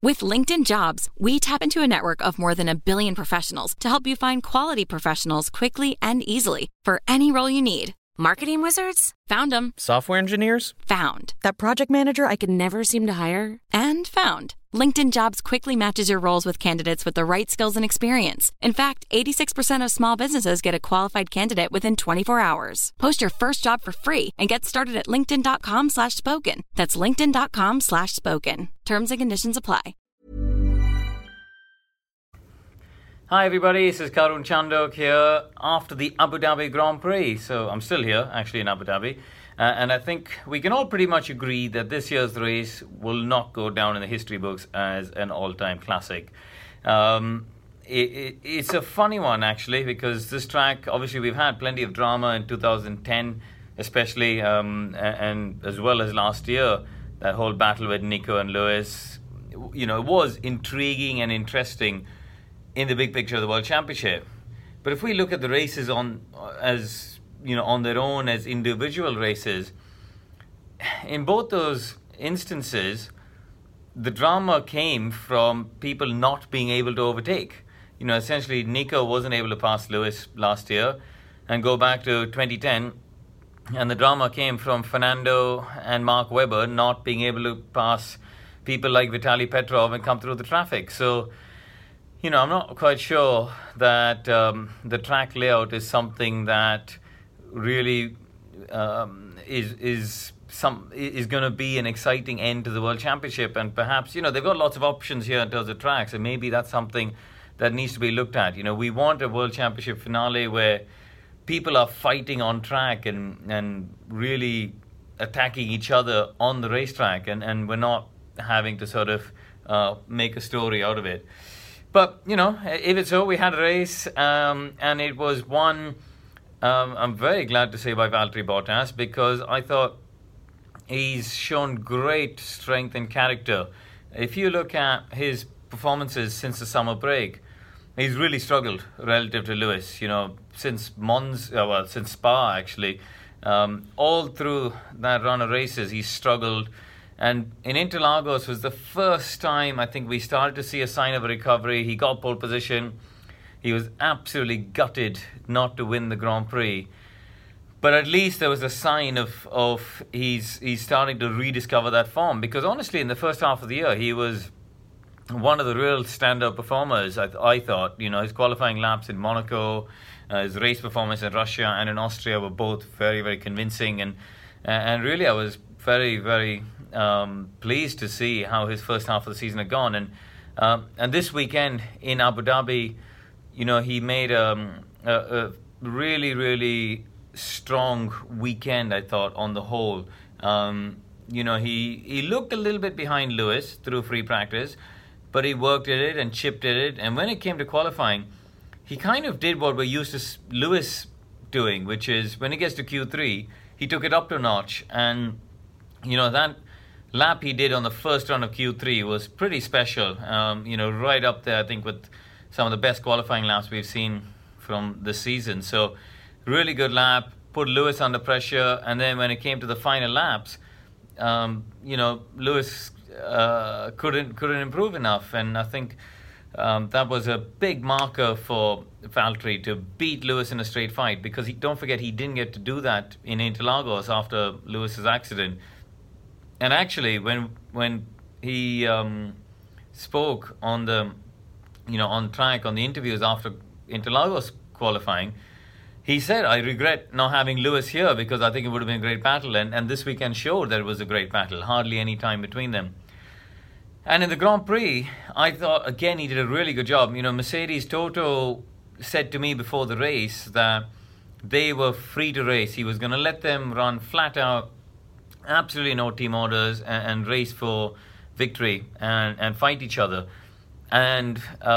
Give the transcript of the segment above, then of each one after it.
With LinkedIn Jobs, we tap into a network of more than 1 billion professionals to help you find quality professionals quickly and easily for any role you need. Marketing wizards? Found them. Software engineers? Found. That project manager I could never seem to hire? And found. LinkedIn Jobs quickly matches your roles with candidates with the right skills and experience. In fact, 86% of small businesses get a qualified candidate within 24 hours. Post your first job for free and get started at linkedin.com/spoken. That's linkedin.com/spoken. Terms and conditions apply. Hi everybody, this is Karun Chandok here after the Abu Dhabi Grand Prix. So I'm still here, actually in Abu Dhabi. And I think we can all pretty much agree that this year's race will not go down in the history books as an all-time classic. It's a funny one, actually, because this track, obviously we've had plenty of drama in 2010, especially, and as well as last year, that whole battle with Nico and Lewis. You know, it was intriguing and interesting in the big picture of the World Championship. But if we look at the races on their own as individual races, in both those instances, the drama came from people not being able to overtake. You know, essentially Nico wasn't able to pass Lewis last year, and go back to 2010, and the drama came from Fernando and Mark Webber not being able to pass people like Vitaly Petrov and come through the traffic. So, you know, I'm not quite sure that the track layout is something that really is going to be an exciting end to the World Championship. And perhaps, you know, they've got lots of options here in terms of tracks, and maybe that's something that needs to be looked at. You know, we want a World Championship finale where people are fighting on track and really attacking each other on the racetrack, and we're not having to sort of make a story out of it. But, you know, if it's so, we had a race, and it was won, I'm very glad to say, by Valtteri Bottas, because I thought he's shown great strength and character. If you look at his performances since the summer break, he's really struggled relative to Lewis, you know, since since Spa, actually. All through that run of races, he's struggled. And in Interlagos was the first time I think we started to see a sign of a recovery. He got pole position. He was absolutely gutted not to win the Grand Prix. But at least there was a sign of he's starting to rediscover that form. Because honestly, in the first half of the year, he was one of the real standout performers, I thought. You know, his qualifying laps in Monaco, his race performance in Russia and in Austria were both very, very convincing. And really, I was very, very pleased to see how his first half of the season had gone. And this weekend in Abu Dhabi, you know, he made a really, really strong weekend, I thought, on the whole. You know, he looked a little bit behind Lewis through free practice, but he worked at it and chipped at it. And when it came to qualifying, he kind of did what we're used to Lewis doing, which is when he gets to Q3, he took it up to a notch. And, you know, that lap he did on the first run of Q3 was pretty special. You know, right up there, I think, with some of the best qualifying laps we've seen from the season. So, really good lap, put Lewis under pressure. And then when it came to the final laps, you know, Lewis couldn't improve enough. And I think that was a big marker for Valtteri to beat Lewis in a straight fight, because don't forget, he didn't get to do that in Interlagos after Lewis's accident. And actually, when he spoke on on track, on the interviews after Interlagos qualifying, he said, I regret not having Lewis here, because I think it would have been a great battle. And this weekend showed that it was a great battle. Hardly any time between them. And in the Grand Prix, I thought, again, he did a really good job. You know, Mercedes Toto said to me before the race that they were free to race. He was going to let them run flat out, absolutely no team orders, and race for victory and fight each other. And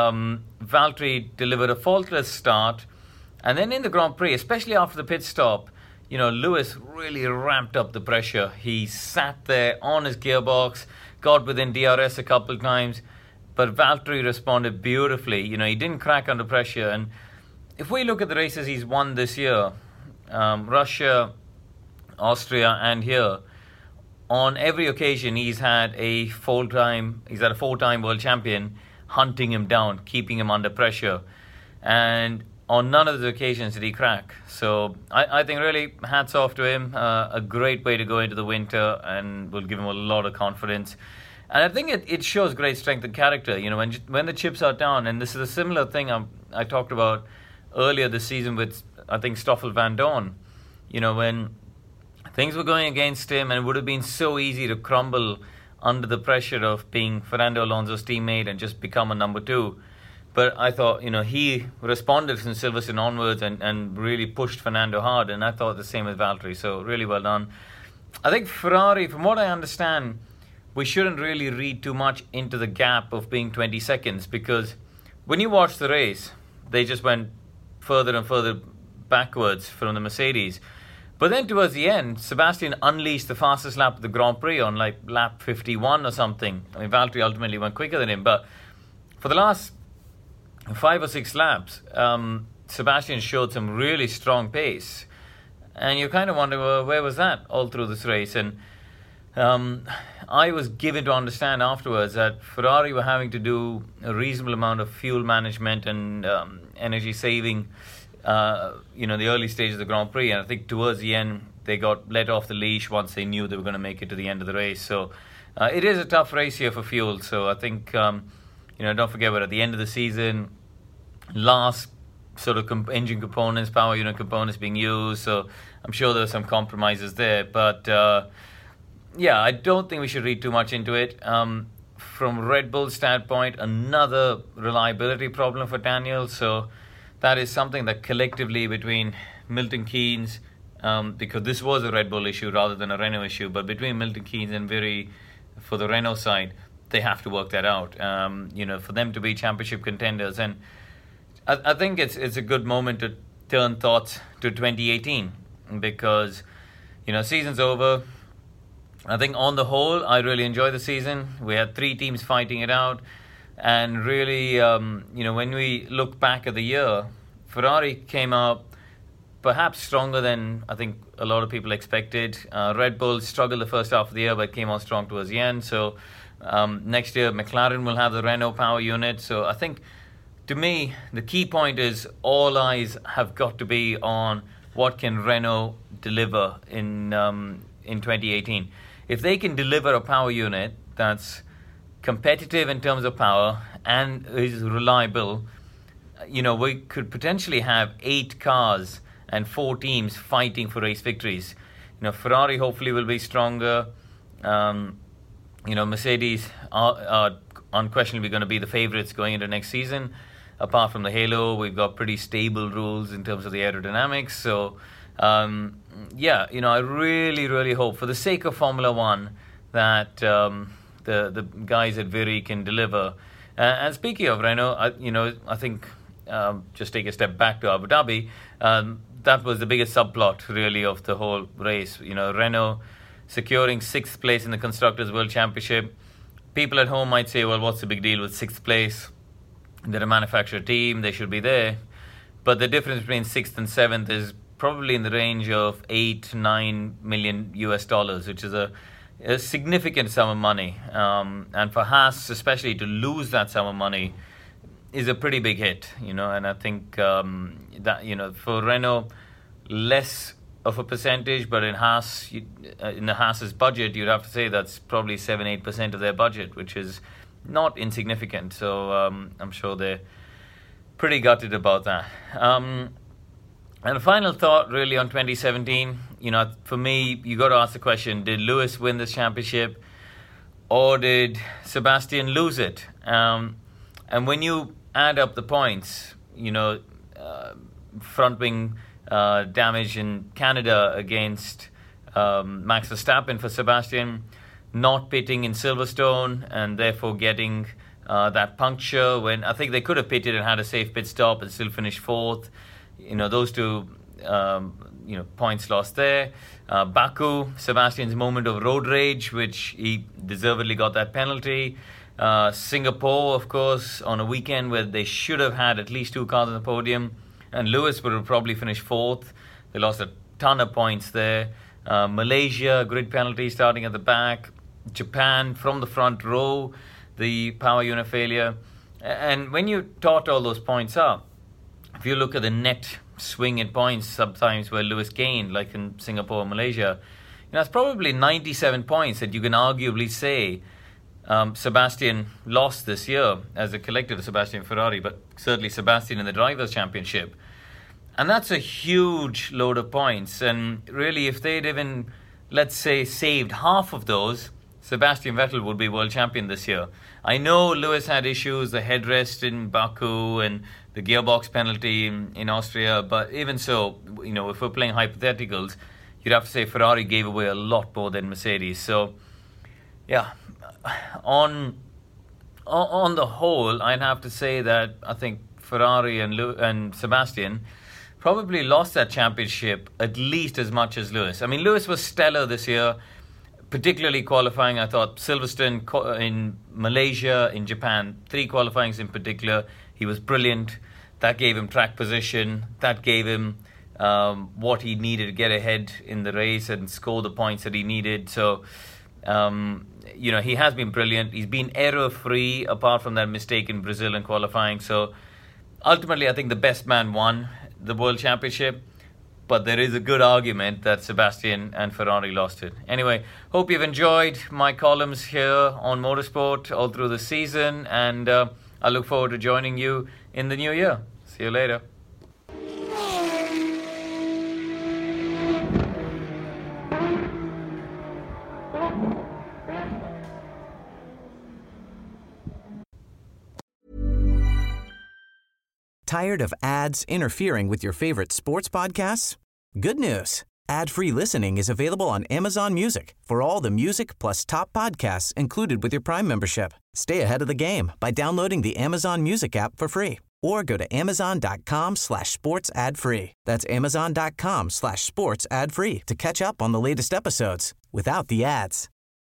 Valtteri delivered a faultless start. And then in the Grand Prix, especially after the pit stop, you know, Lewis really ramped up the pressure. He sat there on his gearbox, got within DRS a couple of times, but Valtteri responded beautifully. You know, he didn't crack under pressure. And if we look at the races he's won this year, Russia, Austria, and here, on every occasion he's had a four-time world champion hunting him down, keeping him under pressure, and on none of the occasions did he crack. So I think really hats off to him. A great way to go into the winter, and will give him a lot of confidence. And I think it shows great strength and character. You know, when the chips are down, and this is a similar thing I talked about earlier this season with, I think, Stoffel Van Dorn. You know, when things were going against him, and it would have been so easy to crumble under the pressure of being Fernando Alonso's teammate and just become a number two. But I thought, you know, he responded from Silverstone onwards and really pushed Fernando hard, and I thought the same with Valtteri, so really well done. I think Ferrari, from what I understand, we shouldn't really read too much into the gap of being 20 seconds, because when you watch the race, they just went further and further backwards from the Mercedes. But then towards the end, Sebastian unleashed the fastest lap of the Grand Prix on like lap 51 or something. I mean, Valtteri ultimately went quicker than him, but for the last 5 or 6 laps, Sebastian showed some really strong pace. And you kind of wonder, well, where was that all through this race? And I was given to understand afterwards that Ferrari were having to do a reasonable amount of fuel management and energy saving, the early stages of the Grand Prix. And I think towards the end, they got let off the leash once they knew they were going to make it to the end of the race. So it is a tough race here for fuel. So I think, don't forget, we're at the end of the season, last sort of engine components, power unit components being used. So I'm sure there were some compromises there. But I don't think we should read too much into it. From Red Bull's standpoint, another reliability problem for Daniel. So that is something that collectively between Milton Keynes, because this was a Red Bull issue rather than a Renault issue, but between Milton Keynes and Viry for the Renault side, they have to work that out, for them to be championship contenders. And I think it's a good moment to turn thoughts to 2018, because, season's over. I think on the whole, I really enjoyed the season. We had 3 teams fighting it out. And really, when we look back at the year, Ferrari came out perhaps stronger than I think a lot of people expected. Red Bull struggled the first half of the year, but came on strong towards the end. So next year, McLaren will have the Renault power unit. So I think, to me, the key point is all eyes have got to be on what can Renault deliver in 2018. If they can deliver a power unit that's competitive in terms of power and is reliable, we could potentially have 8 cars and 4 teams fighting for race victories. Ferrari hopefully will be stronger. Mercedes are unquestionably going to be the favourites going into next season. Apart from the halo, we've got pretty stable rules in terms of the aerodynamics. So, I really, really hope, for the sake of Formula One, that the guys at Viry can deliver. And speaking of Renault, I think just take a step back to Abu Dhabi. That was the biggest subplot, really, of the whole race. Renault securing 6th place in the Constructors' World Championship. People at home might say, well, what's the big deal with 6th place? They're a manufacturer team, they should be there. But the difference between 6th and 7th is probably in the range of $8-9 million US, which is a significant sum of money. And for Haas, especially, to lose that sum of money is a pretty big hit, And I think that, for Renault, less of a percentage, but in Haas, in the Haas's budget, you'd have to say that's probably 7-8% of their budget, which is not insignificant. So I'm sure they're pretty gutted about that. And a final thought, really, on 2017. For me, you got to ask the question: did Lewis win this championship, or did Sebastian lose it? And when you add up the points, front wing damage in Canada against Max Verstappen for Sebastian, not pitting in Silverstone and therefore getting that puncture when I think they could have pitted and had a safe pit stop and still finished 4th. Those 2 points lost there. Baku, Sebastian's moment of road rage, which he deservedly got that penalty. Singapore, of course, on a weekend where they should have had at least 2 cars on the podium, and Lewis would have probably finished 4th. They lost a ton of points there. Malaysia, grid penalty starting at the back. Japan from the front row, the power unit failure. And when you tot all those points up, if you look at the net swing in points sometimes where Lewis gained, like in Singapore or Malaysia, it's probably 97 points that you can arguably say Sebastian lost this year as a collective to Sebastian Ferrari, but certainly Sebastian in the Drivers' Championship. And that's a huge load of points. And really, if they'd even, let's say, saved half of those, Sebastian Vettel would be world champion this year. I know Lewis had issues, the headrest in Baku and the gearbox penalty in Austria, but even so, if we're playing hypotheticals, you'd have to say Ferrari gave away a lot more than Mercedes. So, yeah, on the whole, I'd have to say that I think Ferrari and Sebastian probably lost that championship at least as much as Lewis. I mean, Lewis was stellar this year, particularly qualifying. I thought Silverstone in Malaysia, in Japan, 3 qualifyings in particular, he was brilliant. That gave him track position. That gave him what he needed to get ahead in the race and score the points that he needed. So, he has been brilliant. He's been error-free apart from that mistake in Brazil in qualifying. So, ultimately, I think the best man won the World Championship. But there is a good argument that Sebastian and Ferrari lost it. Anyway, hope you've enjoyed my columns here on Motorsport all through the season. And I look forward to joining you in the new year. See you later. Tired of ads interfering with your favorite sports podcasts? Good news. Ad-free listening is available on Amazon Music for all the music plus top podcasts included with your Prime membership. Stay ahead of the game by downloading the Amazon Music app for free or go to amazon.com/sports ad free. That's amazon.com/sports ad free to catch up on the latest episodes without the ads.